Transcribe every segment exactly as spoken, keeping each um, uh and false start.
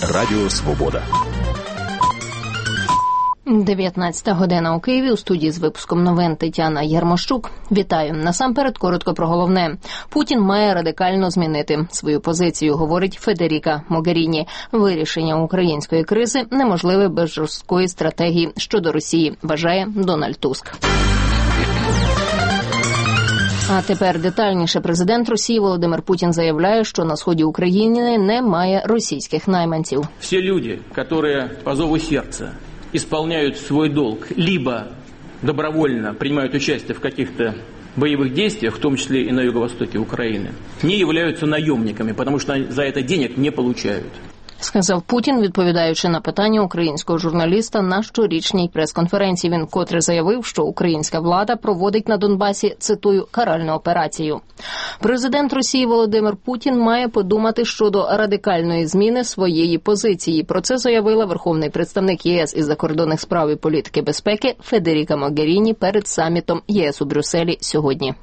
Радіо Свобода. дев'ятнадцята година у Києві. У студії з випуском новин Тетяна Ярмощук. Вітаю. Насамперед коротко про головне. Путін має радикально змінити свою позицію, говорить Федеріка Могеріні. Вирішення української кризи неможливе без жорсткої стратегії щодо Росії, вважає Дональд Туск. А тепер детальніше. Президент Росії Володимир Путін заявляє, що на сході України немає російських найманців. Всі люди, які по зову серця исполняют свой долг, либо добровольно принимают участие в каких-то боевых действиях, в том числе и на юго-востоке Украины, не являются наемниками, потому что за это денег не получают. Сказав Путін, відповідаючи на питання українського журналіста на щорічній прес-конференції. Він вкотре заявив, що українська влада проводить на Донбасі, цитую, каральну операцію. Президент Росії Володимир Путін має подумати щодо радикальної зміни своєї позиції. Про це заявила верховний представник ЄС із закордонних справ і політики безпеки Федеріка Могеріні перед самітом ЄС у Брюсселі сьогодні.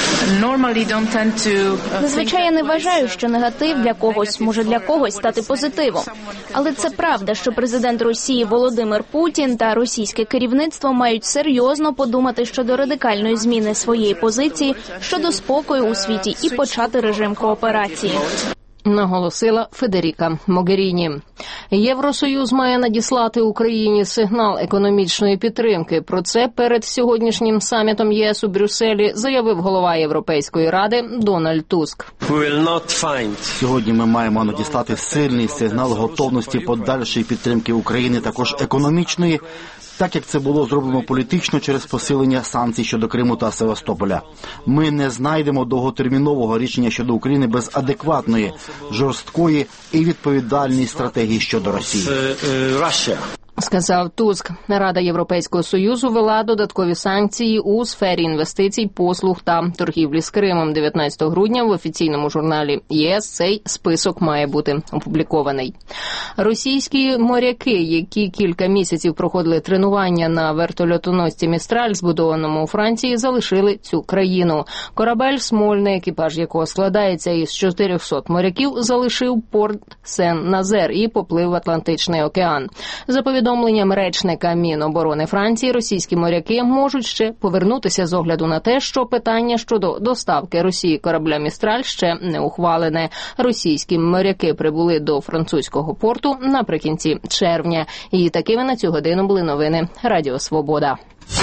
Зазвичай я не вважаю, що негатив для когось може для когось стати позитивом. Але це правда, що президент Росії Володимир Путін та російське керівництво мають серйозно подумати щодо радикальної зміни своєї позиції щодо спокою у світі і почати режим кооперації. Наголосила Федеріка Могеріні. Євросоюз має надіслати Україні сигнал економічної підтримки. Про це перед сьогоднішнім самітом ЄС у Брюсселі заявив голова Європейської ради Дональд Туск. Сьогодні ми маємо надіслати сильний сигнал готовності подальшої підтримки України, також економічної, так як це було зроблено політично через посилення санкцій щодо Криму та Севастополя. Ми не знайдемо довготермінового рішення щодо України без адекватної, жорсткої і відповідальної стратегії щодо Росії. Сказав Туск. Рада Європейського Союзу ввела додаткові санкції у сфері інвестицій, послуг та торгівлі з Кримом. дев'ятнадцятого грудня в офіційному журналі ЄС цей список має бути опублікований. Російські моряки, які кілька місяців проходили тренування на вертольотоносці «Містраль», збудованому у Франції, залишили цю країну. Корабель «Смольний», екіпаж якого складається із чотирьохсот моряків, залишив порт Сен-Назер і поплив в Атлантичний океан. За повідомленням речника Міноборони Франції, російські моряки можуть ще повернутися з огляду на те, що питання щодо доставки Росії корабля «Містраль» ще не ухвалене. Російські моряки прибули до французького порту наприкінці червня. І такими на цю годину були новини Радіо Свобода.